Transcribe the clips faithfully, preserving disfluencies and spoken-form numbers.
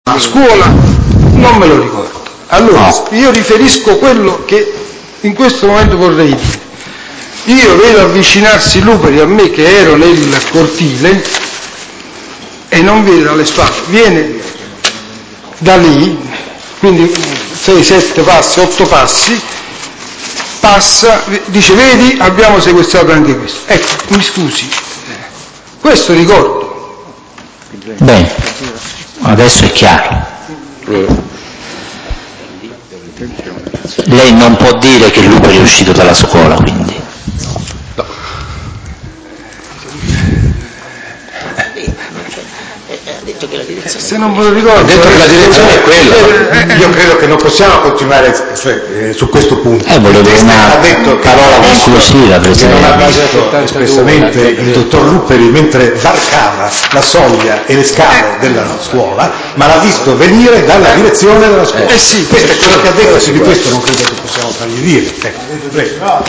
a scuola non me lo ricordo. Allora, no. Io riferisco quello che in questo momento vorrei dire. Io vedo avvicinarsi Luperi a me che ero nel cortile e non viene dalle spalle, viene da lì, quindi sei sette passi, otto passi, passa, dice vedi abbiamo sequestrato anche questo. Ecco, mi scusi, questo ricordo. Bene, adesso è chiaro. Lei non può dire che Luperi è uscito dalla scuola, quindi. No. Se non me lo ricordo, ha detto che la direzione è quella. Io credo che non possiamo continuare cioè, eh, su questo punto. Eh, volevo una ha detto parola conclusiva, Presidente. Che non ha visto espressamente il dottor Luperi mentre varcava la soglia e le scale della scuola, ma l'ha visto venire dalla direzione della scuola. Eh sì, questo è quello che ha detto, se di questo non credo che possiamo fargli dire. Ecco, prego.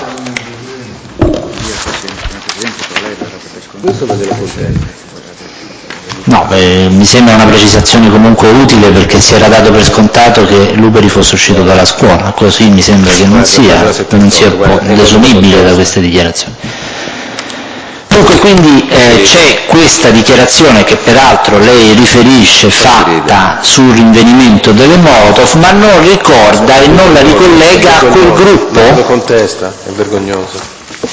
Questo lo della Polterra. No, beh, mi sembra una precisazione comunque utile perché si era dato per scontato che Luperi fosse uscito dalla scuola, così mi sembra che non sia, non sia desumibile da queste dichiarazioni. Dunque quindi eh, c'è questa dichiarazione che peraltro lei riferisce fatta sul rinvenimento delle Molotov, ma non ricorda e non la ricollega a quel gruppo. Non lo contesta, è vergognoso.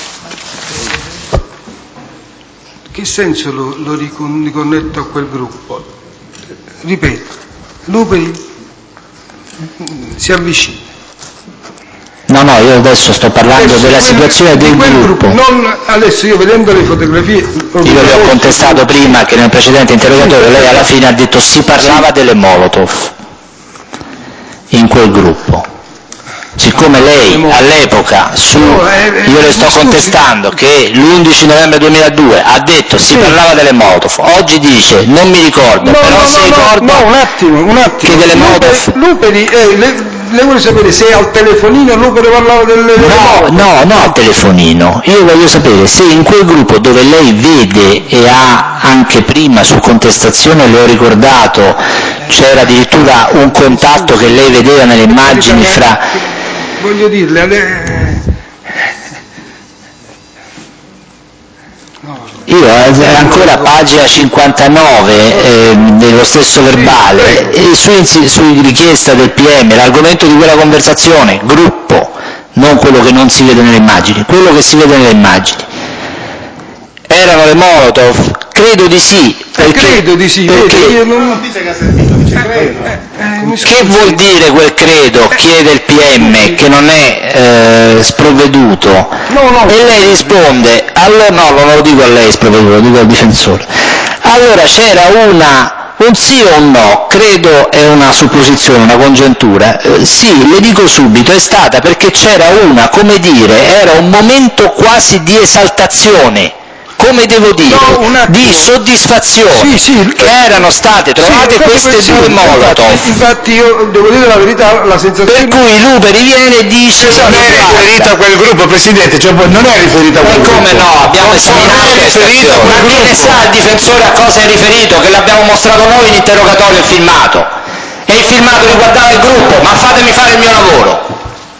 Che senso lo, lo riconnetto a quel gruppo? Ripeto, Luperi si avvicina. No, no, io adesso sto parlando adesso della quel, situazione del di gruppo. gruppo. Non, adesso io vedendo le fotografie... Io le ho contestato prima che nel precedente interrogatorio lei alla fine ha detto si parlava sì. delle Molotov in quel gruppo. Siccome lei all'epoca, su, io le sto contestando che l'undici novembre duemiladue ha detto si sì. parlava delle Molotov, oggi dice non mi ricordo, no, però no, si no, ricorda no, un attimo, un attimo. che delle Molotov... Luperi, eh, le, le vuole sapere se al telefonino Luperi parlava delle, delle no, Molotov? No, no al telefonino, io voglio sapere se in quel gruppo dove lei vede e ha anche prima su contestazione le ho ricordato, c'era addirittura un contatto che lei vedeva nelle immagini fra... Voglio dirle, le... io eh, ancora pagina cinquantanove eh, dello stesso verbale, e su, su richiesta del P M l'argomento di quella conversazione, gruppo, non quello che non si vede nelle immagini, quello che si vede nelle immagini. Erano le Molotov? Credo di sì. Perché, eh, credo di sì, perché io non... non dice che ha sentito, dice credo. Eh, eh, eh, che vuol dire quel credo? Chiede il P M che non è eh, sprovveduto. No, no. E lei risponde, allora no, non lo dico a lei sprovveduto, lo dico al difensore. Allora c'era una... un sì o un no, credo è una supposizione, una congettura, eh, sì, le dico subito, è stata perché c'era una, come dire, era un momento quasi di esaltazione, come devo dire, no, di soddisfazione, sì, sì, che erano state trovate sì, queste due sì, Molotov. Infatti, infatti io devo dire la verità, la sensazione... Per cui Luperi viene e dice... Non è riferito a quel gruppo, Presidente, cioè non è riferito a quel gruppo. E come no, abbiamo esaminato questa azione. Ma che ne sa il difensore a cosa è riferito, che l'abbiamo mostrato noi in interrogatorio il filmato. E il filmato riguardava il gruppo, ma fatemi fare il mio lavoro.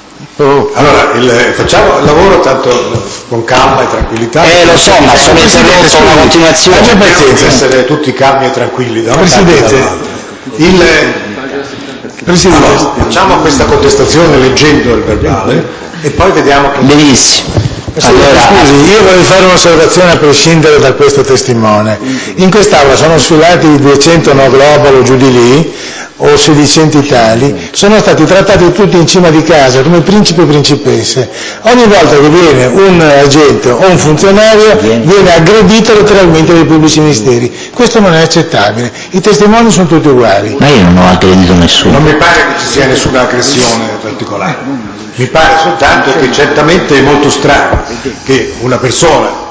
Oh. Allora, il, facciamo il lavoro tanto con calma e tranquillità. Eh, lo so, ma sono interrotto una continuazione. Faccia pazienza, essere tutti calmi e tranquilli. Da Presidente, il, Presidente allora, facciamo questa contestazione leggendo il verbale e poi vediamo che... Benissimo. Allora, scusi, io vorrei fare un'osservazione a prescindere da questo testimone. In quest'Aula sono sfilati duecento no global o giù di lì, o sedicenti tali, sono stati trattati tutti in cima di casa come principi e principesse. Ogni volta che viene un agente o un funzionario viene aggredito letteralmente dai pubblici ministeri. Questo non è accettabile. I testimoni sono tutti uguali. Ma io non ho aggredito nessuno. Non mi pare che ci sia nessuna aggressione particolare. Mi pare soltanto che certamente è molto strano che una persona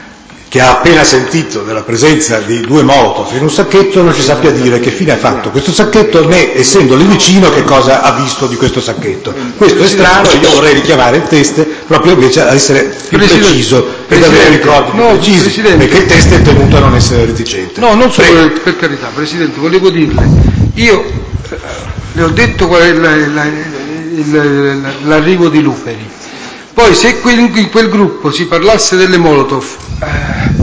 che ha appena sentito della presenza di due Molotov in un sacchetto non ci sappia dire che fine ha fatto questo sacchetto, né essendo lì vicino che cosa ha visto di questo sacchetto. Questo è strano e io vorrei richiamare il teste proprio invece ad essere più Presidente, preciso ed avere ricordi più no, precisi, Presidente. Perché il teste è tenuto a non essere reticente. No, non solo per, per carità, Presidente, volevo dirle Io eh, le ho detto qual è la, la, il, l'arrivo di Luperi, poi se quel, in quel gruppo si parlasse delle Molotov, eh,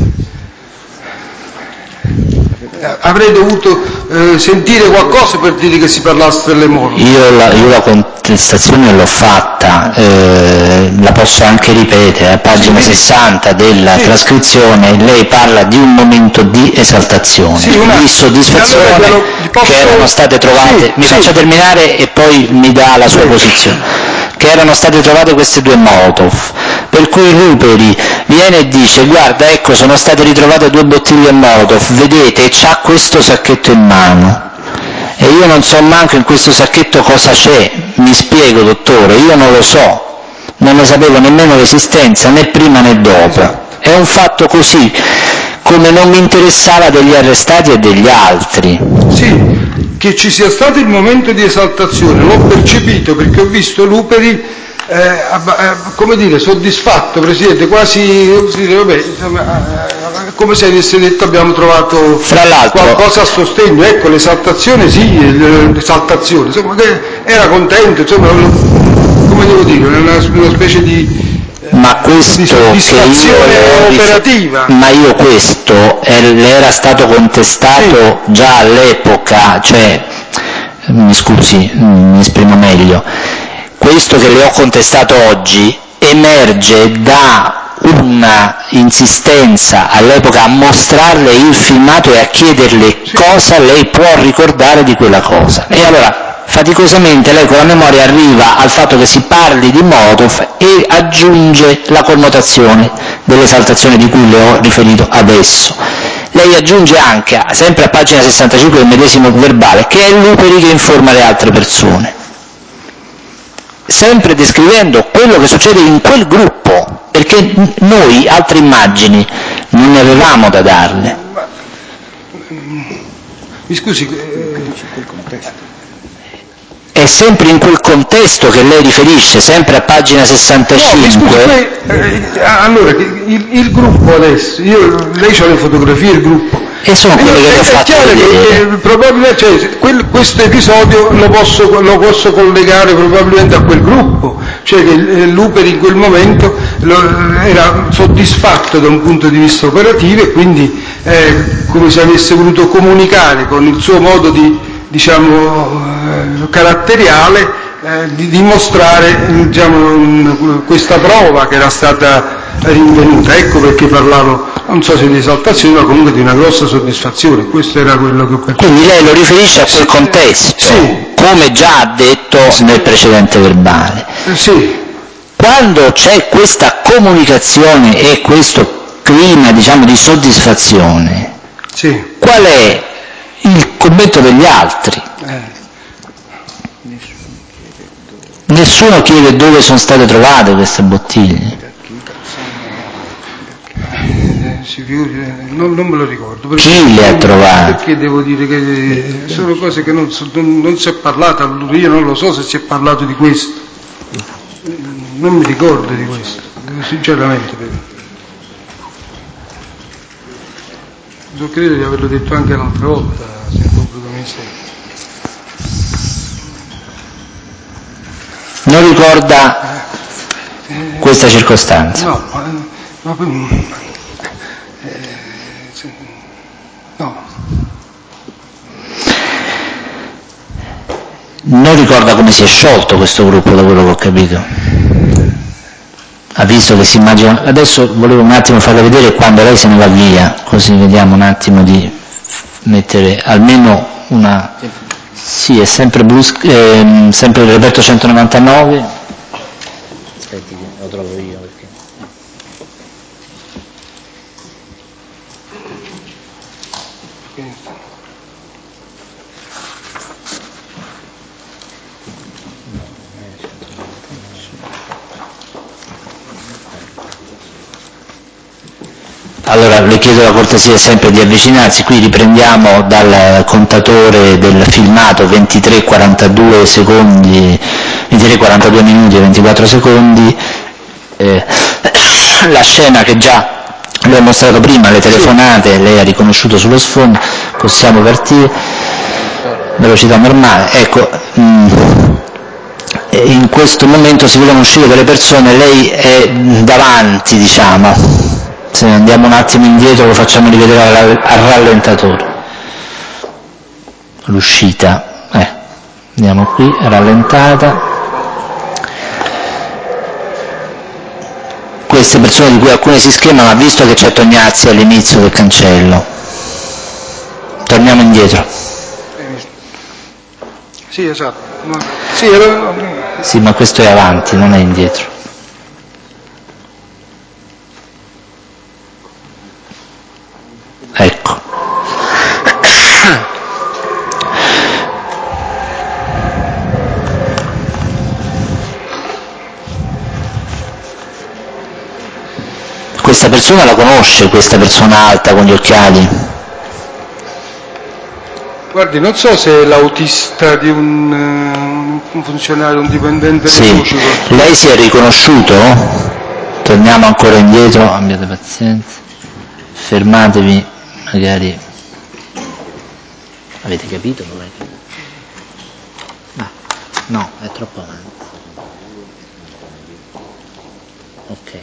avrei dovuto eh, sentire qualcosa per dire che si parlasse delle Molotov. Io la, io la contestazione l'ho fatta, eh, la posso anche ripetere, a pagina sì, sessanta della sì. trascrizione lei parla di un momento di esaltazione, sì, una, di soddisfazione allora, lo, posso... che erano state trovate, sì, mi sì. faccia terminare e poi mi dà la sua sì. posizione, che erano state trovate queste due Molotov, per cui Luperi viene e dice guarda ecco sono state ritrovate due bottiglie Molotov, vedete, e c'ha questo sacchetto in mano. E io non so manco in questo sacchetto cosa c'è, mi spiego dottore, io non lo so, non ne sapevo nemmeno l'esistenza né prima né dopo, è un fatto così, come non mi interessava degli arrestati e degli altri. Sì, che ci sia stato il momento di esaltazione, l'ho percepito perché ho visto Luperi eh, eh, come dire, soddisfatto, Presidente, quasi, vabbè, insomma, eh, come se avesse detto abbiamo trovato Fra l'altro, qualcosa a sostegno, ecco l'esaltazione sì, l'esaltazione, insomma, era contento, insomma, come devo dire, una, una specie di, ma questo di soddisfazione che io, operativa. Ma io questo le era stato contestato sì. già all'epoca, cioè, mi scusi, mi esprimo meglio, questo che le ho contestato oggi emerge da una insistenza all'epoca a mostrarle il filmato e a chiederle cosa lei può ricordare di quella cosa. E allora faticosamente lei con la memoria arriva al fatto che si parli di Molotov e aggiunge la connotazione dell'esaltazione di cui le ho riferito adesso. Lei aggiunge anche, sempre a pagina sessantacinque del medesimo verbale, che è Luperi che informa le altre persone, sempre descrivendo quello che succede in quel gruppo, perché noi altre immagini non ne avevamo da darle. Ma, mi scusi, eh, è sempre in quel contesto che lei riferisce, sempre a pagina sessantacinque. No, mi scusi, eh, allora, il, il gruppo adesso, io, lei c'ha le fotografie del gruppo. E sono quelle che le ho fatto vedere. Che, che, probabilmente, cioè, quel, questo episodio lo posso, lo posso collegare probabilmente a quel gruppo, cioè che Luperi in quel momento lo, era soddisfatto da un punto di vista operativo e quindi eh, come se avesse voluto comunicare con il suo modo di, diciamo, eh, caratteriale, eh, di dimostrare diciamo, un, questa prova che era stata rinvenuta. Ecco perché parlavo, non so se di esaltazione, ma comunque di una grossa soddisfazione. Questo era quello che ho percepito. Quindi lei lo riferisce a quel sì, contesto, sì. come già ha detto sì. nel precedente verbale. Sì. Quando c'è questa comunicazione e questo clima, diciamo, di soddisfazione, sì. qual è il commento degli altri? Eh. Nessuno chiede dove sono state trovate queste bottiglie. Non, non me lo ricordo. Chi le ha trovate? Perché devo dire che sono cose che non, non, non si è parlato, io non lo so se si è parlato di questo, non mi ricordo di questo, sinceramente. Io credo di averlo detto anche l'altra volta, signor pubblico ministero. Non ricorda questa circostanza? No, ma, ma, eh, no. Non ricorda come si è sciolto questo gruppo, da quello che ho capito? Ha visto che si immagina... Adesso volevo un attimo farle vedere quando lei se ne va via, così vediamo un attimo di mettere almeno una... Sì, è sempre, Blues, eh, sempre il Roberto centonovantanove. Aspetti che lo trovo io perché... Allora le chiedo la cortesia sempre di avvicinarsi, qui riprendiamo dal contatore del filmato ventitré quarantadue secondi, ventitré quarantadue minuti e ventiquattro secondi, eh, la scena che già le ho mostrato prima, le telefonate, lei ha riconosciuto sullo sfondo, possiamo partire. velocità normale, ecco, mh, in questo momento si vedono uscire delle persone, lei è davanti, diciamo, se andiamo un attimo indietro lo facciamo rivedere al, al rallentatore, l'uscita, eh. Andiamo qui, rallentata, queste persone di cui alcune si schermano, ha visto che c'è Tognazzi all'inizio del cancello, torniamo indietro. Sì, esatto. Sì, era... sì, ma questo è avanti, non è indietro. Ecco. Questa persona la conosce, questa persona alta con gli occhiali? Guardi, non so se è l'autista di un, un funzionario, un dipendente sì. del Lucico. Lei si è riconosciuto? Torniamo ancora indietro, abbiate pazienza, fermatevi, magari avete capito dov'è? Ah, no, è troppo avanti. Ok.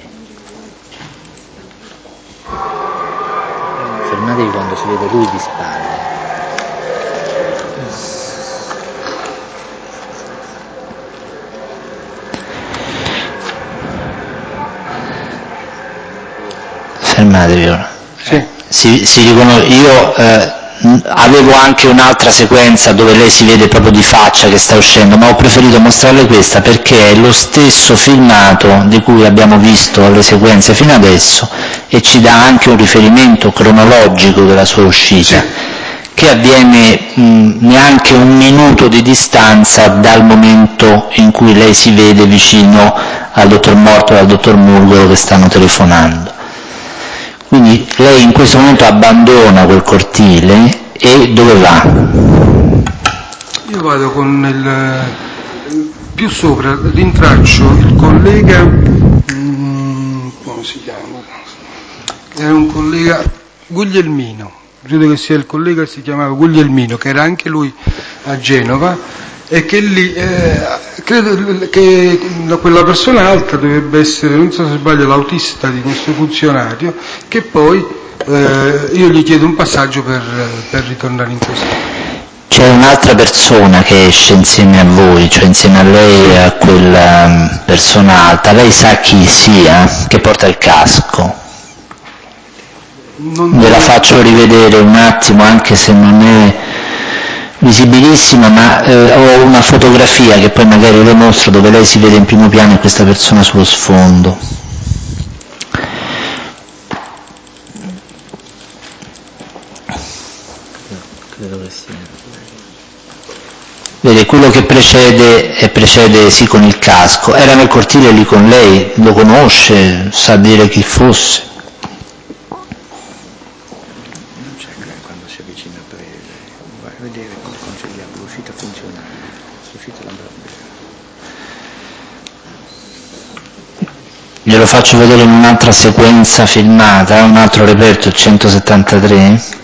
Fermatevi quando si vede lui di spalle. Fermatevi ora. Sì. Si, si riconos- io eh, avevo anche un'altra sequenza dove lei si vede proprio di faccia che sta uscendo, ma ho preferito mostrarle questa perché è lo stesso filmato di cui abbiamo visto le sequenze fino adesso e ci dà anche un riferimento cronologico della sua uscita, sì, che avviene mh, neanche un minuto di distanza dal momento in cui lei si vede vicino al dottor Morto e al dottor Murgolo che stanno telefonando. Quindi lei in questo momento abbandona quel cortile e dove va? Io vado con il, più sopra, rintraccio il collega, mm, come si chiama? Era un collega Guglielmino, credo che sia il collega che si chiamava Guglielmino, che era anche lui a Genova, e che lì, eh, credo che quella persona alta dovrebbe essere, non so se sbaglio, l'autista di questo funzionario, che poi eh, io gli chiedo un passaggio per, per ritornare in questo. C'è un'altra persona che esce insieme a voi, cioè insieme a lei e a quella persona alta, lei sa chi sia, che porta il casco? Non Ve la faccio rivedere un attimo, anche se non è visibilissima, ma eh, ho una fotografia che poi magari le mostro dove lei si vede in primo piano e questa persona sullo sfondo. Credo che sia. Vede, quello che precede, e precede sì con il casco, era nel cortile lì con lei, lo conosce, sa dire chi fosse? Quando si avvicina a breve, vai a vedere come concegliamo l'uscita funzionale, l'uscita laboratoria. Glielo faccio vedere in un'altra sequenza filmata, un altro reperto, il centosettantatré.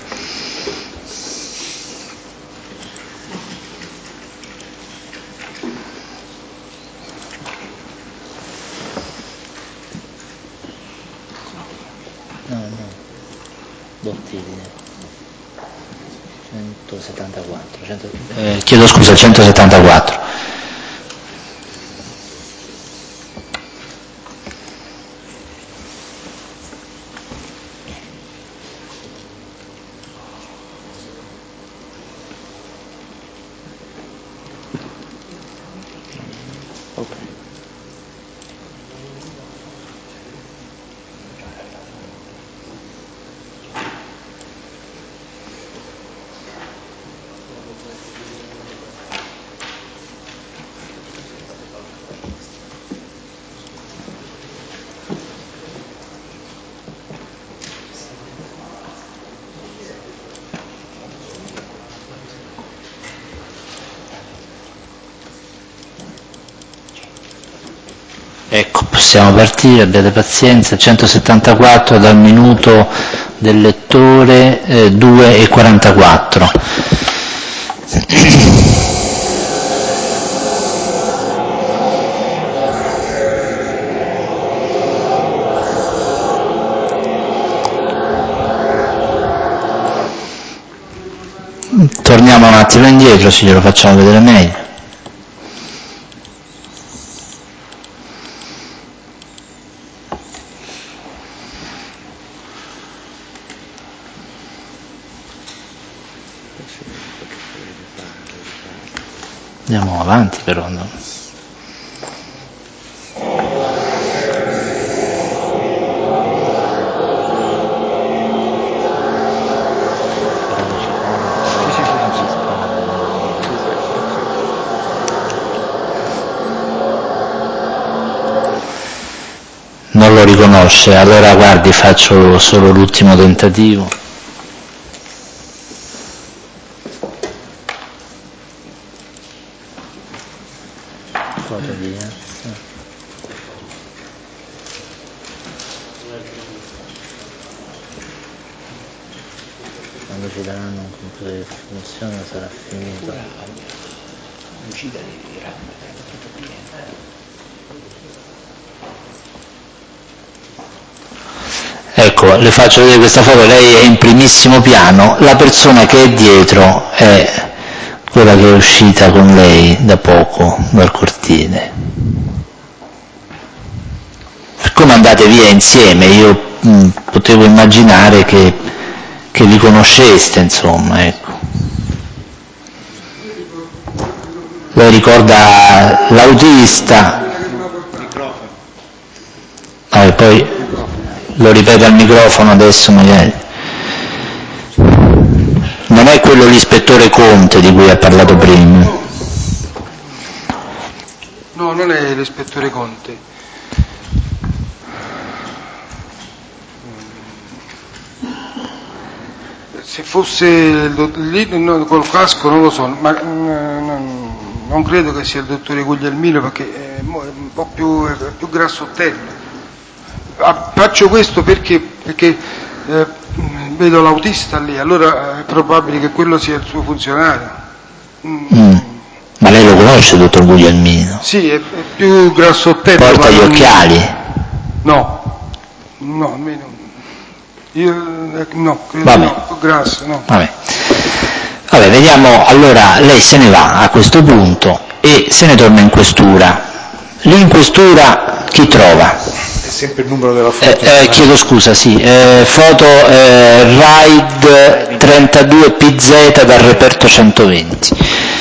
No, no, Bottiglia. centosettantaquattro. cento... Eh, chiedo scusa, centosettantaquattro. Ecco, possiamo partire, abbiate pazienza, centosettantaquattro dal minuto del lettore eh, due e quarantaquattro. Torniamo un attimo indietro, se glielo facciamo vedere meglio. Andiamo avanti però, no? Non lo riconosce, allora guardi, faccio solo l'ultimo tentativo. Quando ci daranno un computer di funzione sarà finito. L'uscita di RAM è tutto pieno. Ecco, le faccio vedere questa foto, lei è in primissimo piano, la persona che è dietro è quella che è uscita con lei da poco dal cortile. Siccome andate via insieme, io mh, potevo immaginare che, che li conosceste, insomma, ecco. Lei ricorda l'autista, ah, e poi lo ripete al microfono adesso magari. Non è quello l'ispettore Conte di cui ha parlato prima? No, non è l'ispettore Conte. Se fosse lì no, col casco non lo so, ma non, non credo che sia il dottore Guglielmino perché è un po' più, è più grassottello. Ah, faccio questo perché, perché eh, vedo l'autista lì, allora è probabile che quello sia il suo funzionario. Mm. Mm. Ma lei lo conosce, dottor Guglielmino? Sì, è, è più grassottello. Porta gli non... occhiali? No, no, almeno. Io, eh, no, credo Vabbè. no, più grasso, no. Vabbè. Vabbè, vediamo, allora lei se ne va a questo punto e se ne torna in questura. Lì in questura chi trova? È sempre il numero della foto. Eh, eh, chiedo scusa, sì, eh, foto eh, RAID trentadue P Z dal reperto centoventi.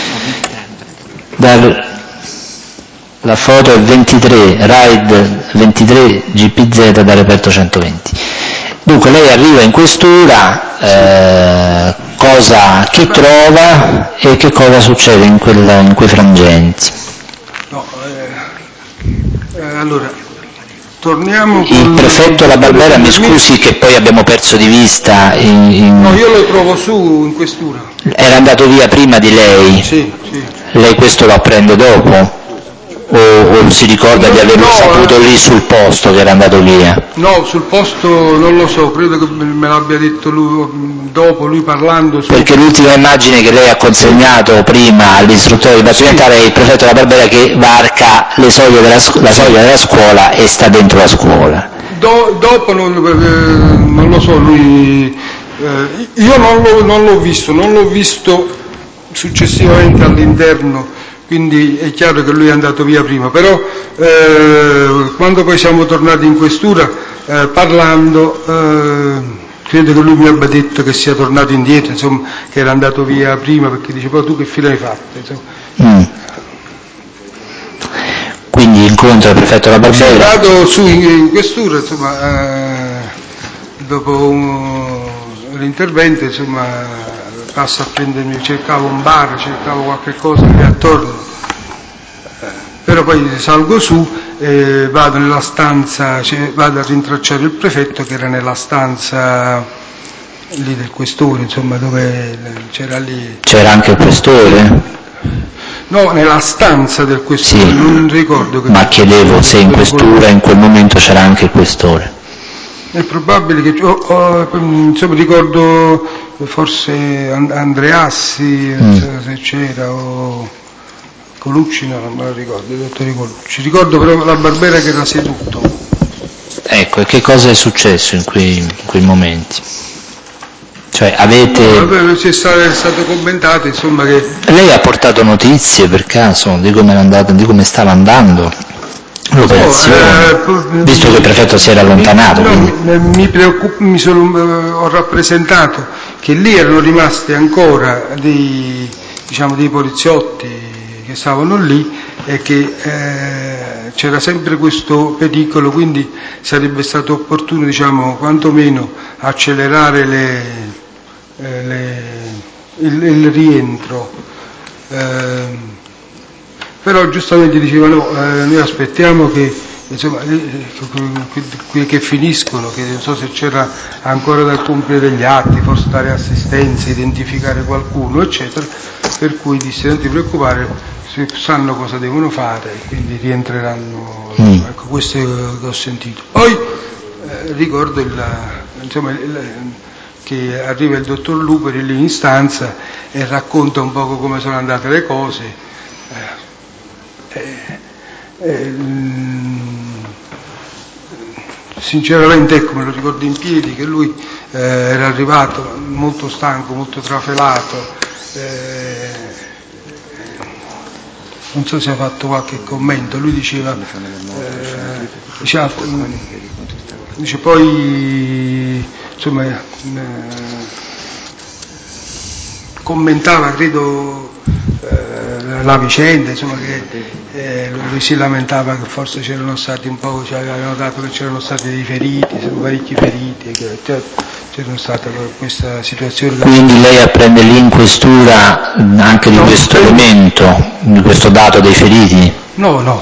Dal, la foto è ventitré, RAID ventitré G P Z dal reperto centoventi. Dunque lei arriva in questura, eh, cosa, che trova e che cosa succede in, quella, in quei frangenti? No, eh, eh, allora, torniamo con... Il prefetto La Barbera, mi scusi che poi abbiamo perso di vista... In, in... No, io lo trovo su in questura. Era andato via prima di lei? Sì, sì. Lei questo lo apprende dopo? O, o si ricorda no, di averlo no, saputo eh, lì sul posto che era andato via? No, sul posto non lo so, credo che me l'abbia detto lui, dopo, lui parlando. Su... Perché l'ultima immagine che lei ha consegnato prima all'istruttore dibattimentale sì. È il prefetto La Barbera che varca le soglie della, la soglia della scuola e sta dentro la scuola. Do, dopo non, eh, non lo so, lui... Eh, io non, lo, non l'ho visto, non l'ho visto successivamente all'interno. Quindi è chiaro che lui è andato via prima, però eh, quando poi siamo tornati in questura eh, parlando, eh, credo che lui mi abbia detto che sia tornato indietro, insomma, che era andato via prima, perché dice, poi tu che fine hai fatto? Mm. Quindi incontra il prefetto La Barbera? Sono andato su in, in questura, insomma, eh, dopo un, l'intervento, insomma, passo a prendermi, cercavo un bar, cercavo qualche cosa lì attorno, eh, però poi salgo su e vado nella stanza, cioè, vado a rintracciare il prefetto che era nella stanza lì del questore, insomma, dove c'era lì... C'era anche il questore? No, nella stanza del questore, sì, non ricordo che... Ma chiedevo se in questura in quel momento c'era anche il questore. È probabile che, oh, oh, insomma, ricordo forse Andreassi, mm. se c'era, o Colucci, no, non me la ricordo, il dottore Colucci. Ricordo però la Barbera che era seduto. Ecco, e che cosa è successo in quei, in quei momenti? Cioè avete... No, vabbè, c'è stato, è stato commentato, insomma, che... Lei ha portato notizie per caso di come era andata, di come stava andando l'operazione, no, eh, visto che il prefetto si era allontanato? No, mi, mi preoccupo, mi sono, ho rappresentato che lì erano rimasti ancora dei, diciamo, dei poliziotti che stavano lì e che eh, c'era sempre questo pericolo, quindi sarebbe stato opportuno, diciamo, quantomeno accelerare le, eh, le, il, il rientro. Eh, però giustamente dicevano, eh, noi aspettiamo che, insomma, quelli che finiscono, che non so se c'era ancora da compiere degli atti, forse dare assistenza, identificare qualcuno, eccetera, per cui disse non ti preoccupare, sanno cosa devono fare e quindi rientreranno. Mm. Ecco, questo che ho sentito. Poi eh, ricordo il, insomma, il, che arriva il dottor Luperi lì in stanza e racconta un poco come sono andate le cose. Eh, eh, sinceramente, ecco, me lo ricordo in piedi che lui eh, era arrivato molto stanco, molto trafelato, eh, non so se ha fatto qualche commento. Lui diceva, eh, diceva, dice poi, insomma, eh, commentava, credo, eh, la vicenda, insomma, che eh, lui si lamentava che forse c'erano stati un po', cioè aveva notato che c'erano stati dei feriti, parecchi feriti, che cioè, c'era stata questa situazione. Quindi lei apprende lì in questura anche di no, questo eh, elemento, di questo dato dei feriti? No, no,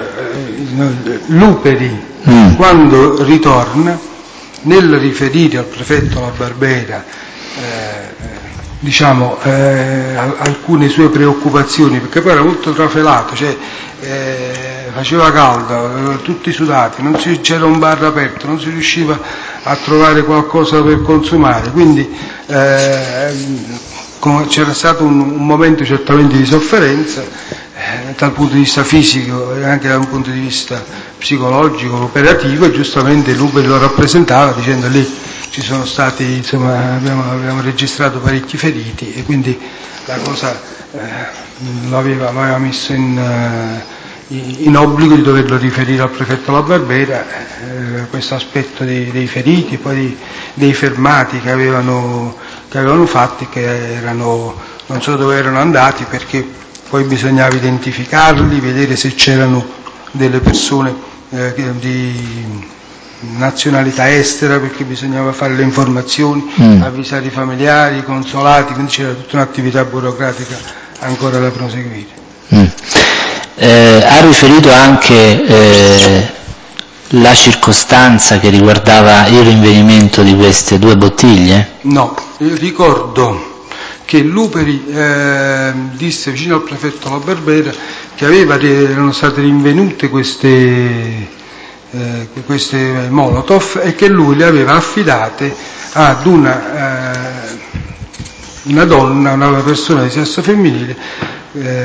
Luperi mm. quando ritorna, nel riferire al prefetto La Barbera eh, diciamo eh, alcune sue preoccupazioni, perché poi era molto trafelato, cioè eh, faceva caldo, tutti sudati, non si, c'era un bar aperto, non si riusciva a trovare qualcosa per consumare, quindi eh, c'era stato un, un momento certamente di sofferenza eh, dal punto di vista fisico e anche dal punto di vista psicologico, operativo, e giustamente Luperi lo rappresentava dicendo lì ci sono stati, insomma, abbiamo, abbiamo registrato parecchi feriti e quindi la cosa eh, lo, aveva, lo aveva messo in, uh, in obbligo di doverlo riferire al prefetto La Barbera, eh, questo aspetto dei, dei feriti, poi dei, dei fermati che avevano, che avevano fatto e che erano, non so dove erano andati, perché poi bisognava identificarli, vedere se c'erano delle persone eh, di nazionalità estera, perché bisognava fare le informazioni, mm. avvisare i familiari, i consolati, quindi c'era tutta un'attività burocratica ancora da proseguire. Mm. Eh, ha riferito anche eh, la circostanza che riguardava il rinvenimento di queste due bottiglie? No, io ricordo che Luperi eh, disse vicino al prefetto La Barbera che aveva, erano state rinvenute queste Eh, queste Molotov e che lui le aveva affidate ad una, eh, una donna, una persona di sesso femminile eh,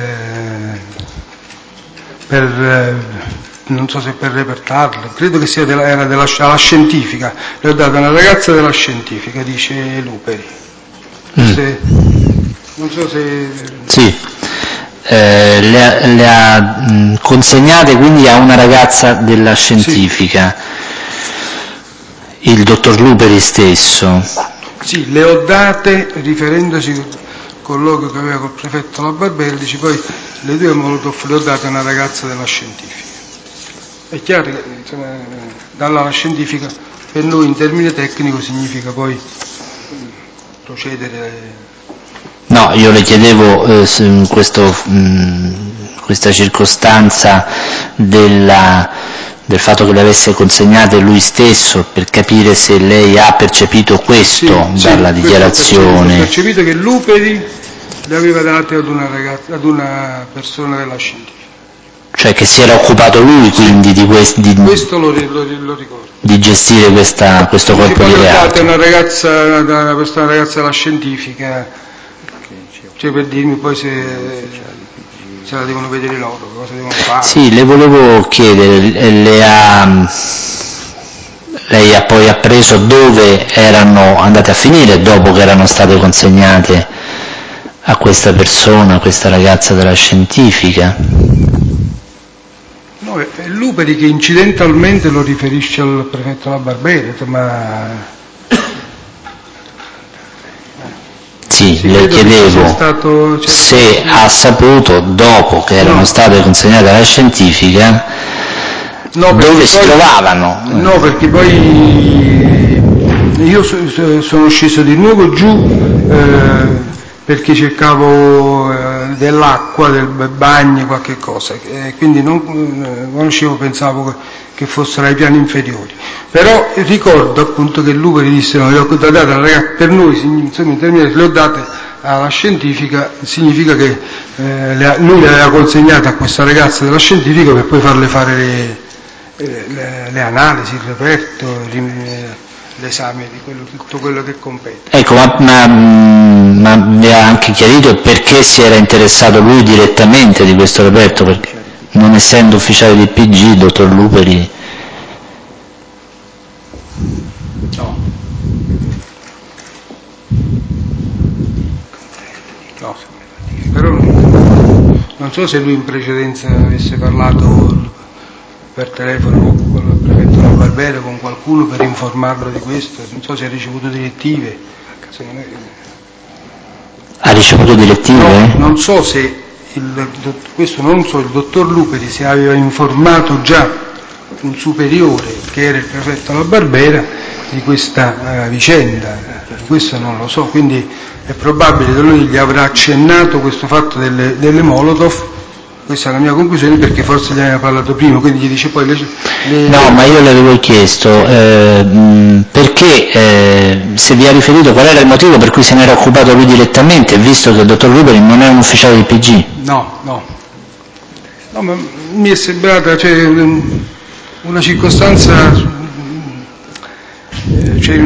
per, eh, non so se per repertarle, credo che sia della, era della la scientifica, le ho dato una ragazza della scientifica, dice Luperi. Se, mm. non so se... Sì. Eh, le ha, le ha mh, consegnate quindi a una ragazza della scientifica, sì. Il dottor Luperi stesso? Sì, le ho date riferendosi al colloquio che aveva col prefetto La Barbera, dice poi le due Molotov le ho date a una ragazza della scientifica. È chiaro che, insomma, dalla scientifica per noi in termine tecnico significa poi procedere. No, io le chiedevo eh, su questo, mh, questa circostanza della, del fatto che le avesse consegnate lui stesso, per capire se lei ha percepito questo sì, dalla sì, dichiarazione. Ho percepito che Luperi le aveva date ad una ragazza, ad una persona della scientifica. Cioè che si era occupato lui quindi di, quest, di, questo lo, lo, lo ricordo. Di gestire questa, questo colpo di reato. Una ragazza, una, questa ragazza della scientifica, cioè per dirmi poi se, se la devono vedere loro, cosa devono fare. Sì, le volevo chiedere, le ha, lei ha poi appreso dove erano andate a finire dopo che erano state consegnate a questa persona, a questa ragazza della scientifica? No, è Luperi che incidentalmente lo riferisce al prefetto La Barbera, ma... Sì, si le chiedevo stato, cioè, se ha saputo, dopo che erano no. state consegnate alla scientifica, no, dove si poi, trovavano. No, perché poi io so, sono sceso di nuovo giù eh, perché cercavo eh, dell'acqua, del bagno, qualche cosa, e quindi non eh, conoscevo, pensavo che, che fossero ai piani inferiori. Però ricordo appunto che Luperi disse, no, le ho date alla ragazza, per noi, insomma, in termini, le ho date alla scientifica, significa che eh, le, lui le aveva consegnate a questa ragazza della scientifica per poi farle fare le, le, le analisi, il reperto, l'esame di quello, tutto quello che compete. Ecco, ma, ma, ma mi ha anche chiarito perché si era interessato lui direttamente di questo reperto, perché non essendo ufficiale di P G, il dottor Luperi... No. No, però non so se lui in precedenza avesse parlato per telefono con il prefetto La Barbera, con qualcuno per informarlo di questo, non so se ha ricevuto direttive. Ha ricevuto direttive? No, non so se, il, questo non so, il dottor Luperi se aveva informato già un superiore che era il prefetto La Barbera di questa uh, vicenda, questo non lo so, quindi è probabile che lui gli avrà accennato questo fatto delle, delle Molotov, questa è la mia conclusione, perché forse gli aveva parlato prima, quindi gli dice poi le, le... No, ma io le avevo chiesto eh, mh, perché eh, se vi ha riferito qual era il motivo per cui se ne era occupato lui direttamente, visto che il dottor Luperi non è un ufficiale del P G. No, no, no, ma mi è sembrata, cioè, una circostanza, cioè,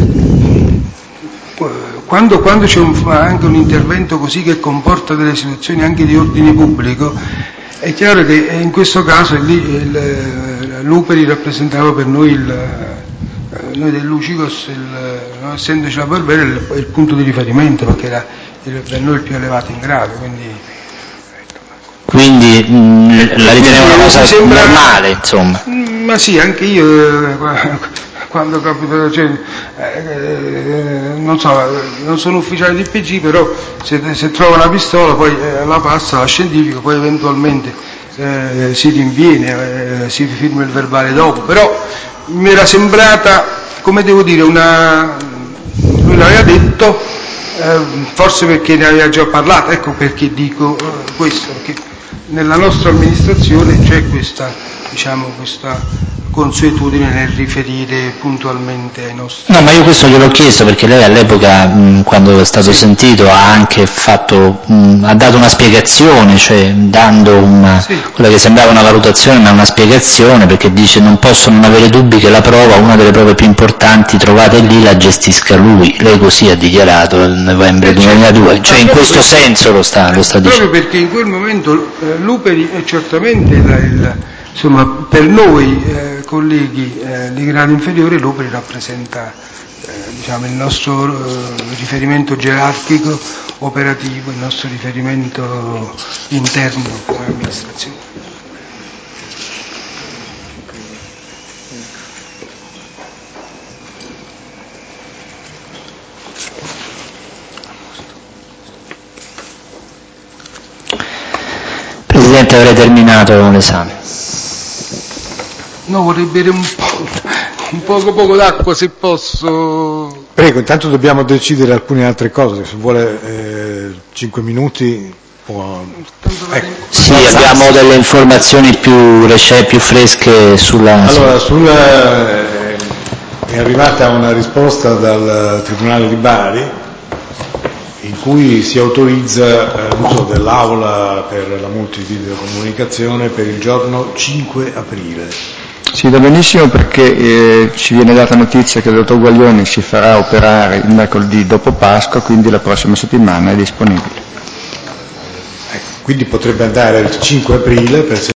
quando, quando c'è un, anche un intervento così che comporta delle situazioni anche di ordine pubblico, è chiaro che in questo caso il, il, Luperi rappresentava per noi, il, noi dell'Ucicos, non essendoci La Barbera, il, il punto di riferimento, perché era il, per noi il più elevato in grado. Quindi, quindi mh, la ritenevo una cosa sembra, normale, insomma. Ma sì, anche io... Eh, quando capita, cioè, eh, non so, non sono ufficiale di P G, però se, se trova una pistola poi eh, la passa alla scientifica, poi eventualmente eh, si rinviene, eh, si firma il verbale dopo, però mi era sembrata, come devo dire, una, lui l'aveva detto, eh, forse perché ne aveva già parlato, ecco perché dico eh, questo, perché nella nostra amministrazione c'è questa, diciamo, questa consuetudine nel riferire puntualmente ai nostri... No, ma io questo gliel'ho chiesto perché lei all'epoca, mh, quando è stato sì. sentito, ha anche fatto, mh, ha dato una spiegazione, cioè dando una, sì. quella che sembrava una valutazione, ma una spiegazione, perché dice non posso non avere dubbi che la prova, una delle prove più importanti trovate lì, la gestisca lui. Lei così ha dichiarato nel novembre duemiladue, cioè in questo perché, senso lo sta, lo sta dicendo. Proprio perché in quel momento eh, Luperi è certamente la, il, insomma, per noi eh, colleghi eh, di grado inferiore, Luperi rappresenta eh, diciamo, il nostro eh, riferimento gerarchico, operativo, il nostro riferimento interno come amministrazione. Presidente, avrei terminato l'esame. No, vorrei bere un po', un poco poco d'acqua se posso. Prego, intanto dobbiamo decidere alcune altre cose, se vuole eh, cinque minuti può... Ecco. Sì, abbiamo delle informazioni più, più fresche sulla... Allora, sulla, eh, è arrivata una risposta dal Tribunale di Bari in cui si autorizza eh, l'uso dell'aula per la multivideocomunicazione per il giorno cinque aprile. Sì, va benissimo, perché eh, ci viene data notizia che il dottor Guaglioni si farà operare il mercoledì dopo Pasqua, quindi la prossima settimana è disponibile. Ecco, quindi potrebbe andare il cinque aprile per